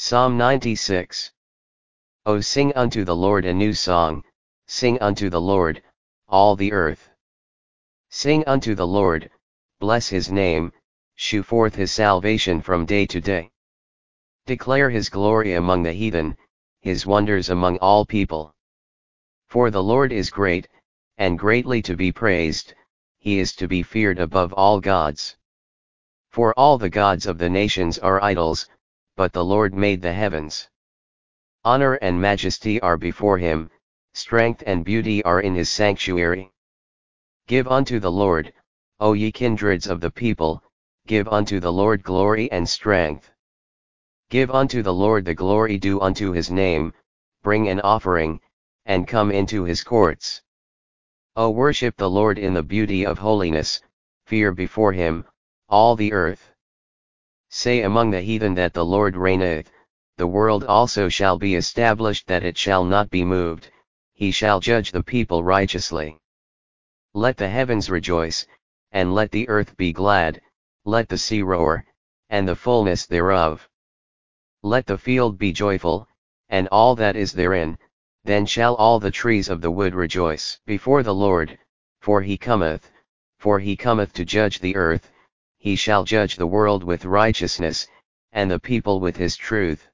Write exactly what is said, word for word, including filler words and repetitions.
Psalm ninety-six. O sing unto the Lord a new song, sing unto the Lord, all the earth. Sing unto the Lord, bless his name, shew forth his salvation from day to day. Declare his glory among the heathen, his wonders among all people. For the Lord is great, and greatly to be praised, he is to be feared above all gods. For all the gods of the nations are idols, but the Lord made the heavens. Honor and majesty are before him, strength and beauty are in his sanctuary. Give unto the Lord, O ye kindreds of the people, give unto the Lord glory and strength. Give unto the Lord the glory due unto his name, bring an offering, and come into his courts. O worship the Lord in the beauty of holiness, fear before him, all the earth. Say among the heathen that the Lord reigneth, the world also shall be established that it shall not be moved, he shall judge the people righteously. Let the heavens rejoice, and let the earth be glad, let the sea roar, and the fullness thereof. Let the field be joyful, and all that is therein, then shall all the trees of the wood rejoice before the Lord, for he cometh, for he cometh to judge the earth, he shall judge the world with righteousness, and the people with his truth.